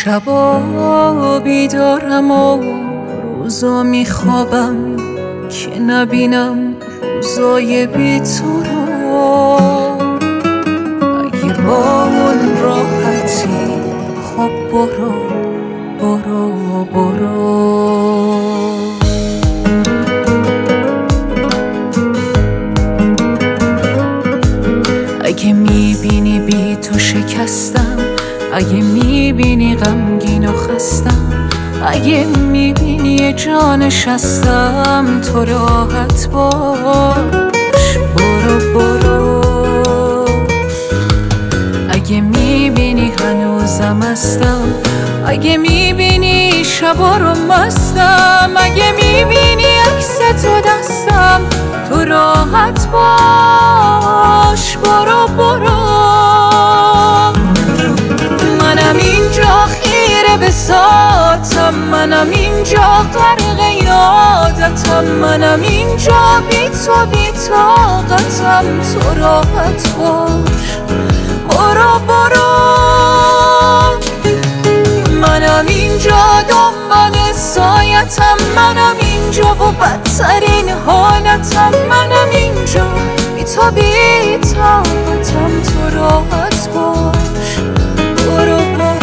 شبا بیدارم و روزا میخوابم که نبینم روزای بی تو رو. اگه با اون راحتی خب برو برو برو. اگه میبینی بی تو شکستم، اگه میبینی غمگین و خستم، اگه میبینی یه جا نشستم، تو راحت باش برو برو. اگه میبینی هنوزم هستم، اگه میبینی شبا رو مستم، اگه میبینی عکس تو دستم، تو راحت باش برو برو. منم اینجا خیره به ساعتم، منم اینجا غرق یادتم، منم اینجا بی تو بی طاقتم، تو راحت باش برو برو. منم اینجا دنبال سایتم، منم اینجا و بدترین حالتم، منم اینجا بی تو بی طاقتم، تو راحت باش برو برو.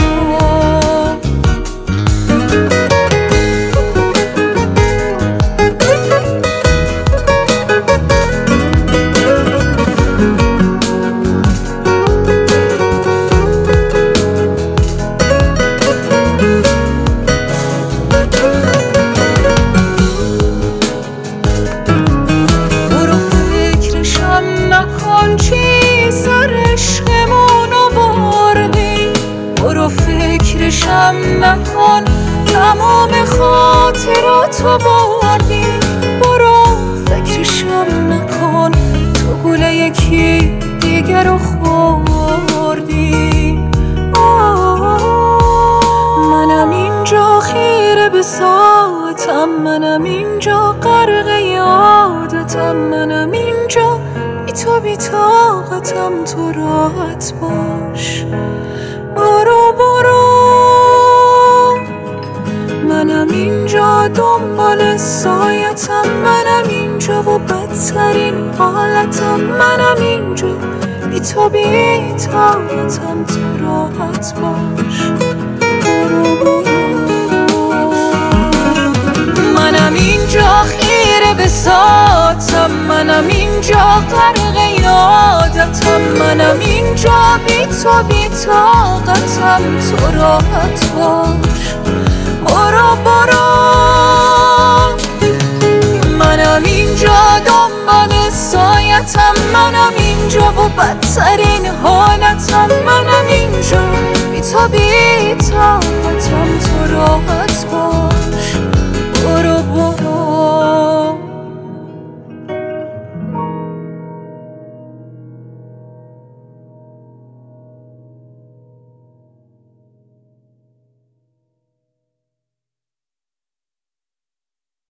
فکرشم نکن تمام خاطراتو بردی، برو فکرشم نکن تو گوله یکی دیگر رو خوردی. منم اینجا خیره به ساعتم، منم اینجا غرق یادتم، منم اینجا بی تو بی طاقتم، تو راحت باش برو برو. منم اینجا دنبال سایتم، منم اینجا و بدترین حالتم، منم اینجا بی تو بی طاقتم، تو راحت باش برو برو. منم اینجا خیره به ساعتم، منم اینجا غرق یادتم، منم اینجا بی تو بی طاقتم، تو راحت باش برو برو. منم اینجا دنبال سایتم، منم اینجا و بدترین حالتم، منم اینجا بی تو بی طاقتم، تو راحت باش.